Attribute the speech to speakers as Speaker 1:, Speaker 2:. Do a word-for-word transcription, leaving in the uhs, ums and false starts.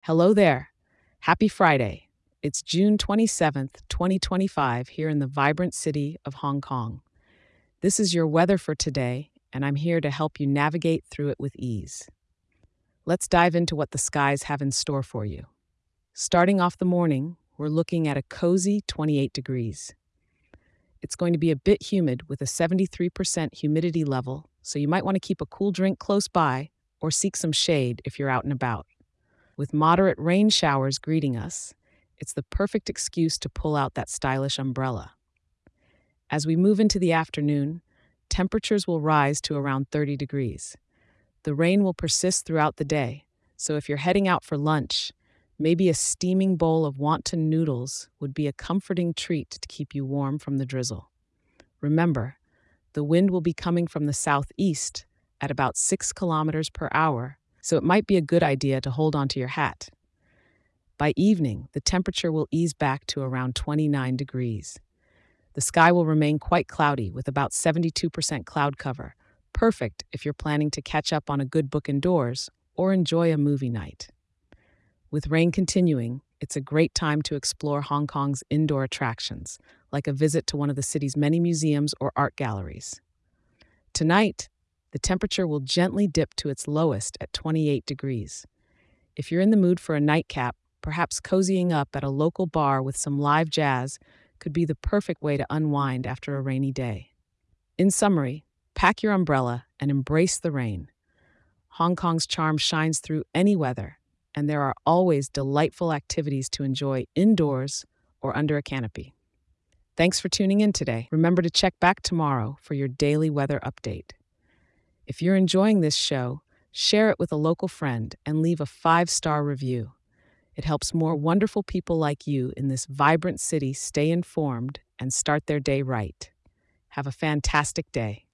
Speaker 1: Hello there. Happy Friday. It's June twenty-seventh, twenty twenty-five, here in the vibrant city of Hong Kong. This is your weather for today, and I'm here to help you navigate through it with ease. Let's dive into what the skies have in store for you. Starting off the morning, we're looking at a cozy twenty-eight degrees. It's going to be a bit humid with a seventy-three percent humidity level, so you might want to keep a cool drink close by or seek some shade if you're out and about. With moderate rain showers greeting us, it's the perfect excuse to pull out that stylish umbrella. As we move into the afternoon, temperatures will rise to around thirty degrees. The rain will persist throughout the day, so if you're heading out for lunch, maybe a steaming bowl of wonton noodles would be a comforting treat to keep you warm from the drizzle. Remember, the wind will be coming from the southeast at about six kilometers per hour, so it might be a good idea to hold onto your hat. By evening, the temperature will ease back to around twenty-nine degrees. The sky will remain quite cloudy with about seventy-two percent cloud cover, perfect if you're planning to catch up on a good book indoors or enjoy a movie night. With rain continuing, it's a great time to explore Hong Kong's indoor attractions, like a visit to one of the city's many museums or art galleries. Tonight, the temperature will gently dip to its lowest at twenty-eight degrees. If you're in the mood for a nightcap, perhaps cozying up at a local bar with some live jazz could be the perfect way to unwind after a rainy day. In summary, pack your umbrella and embrace the rain. Hong Kong's charm shines through any weather, and there are always delightful activities to enjoy indoors or under a canopy. Thanks for tuning in today. Remember to check back tomorrow for your daily weather update. If you're enjoying this show, share it with a local friend and leave a five-star review. It helps more wonderful people like you in this vibrant city stay informed and start their day right. Have a fantastic day.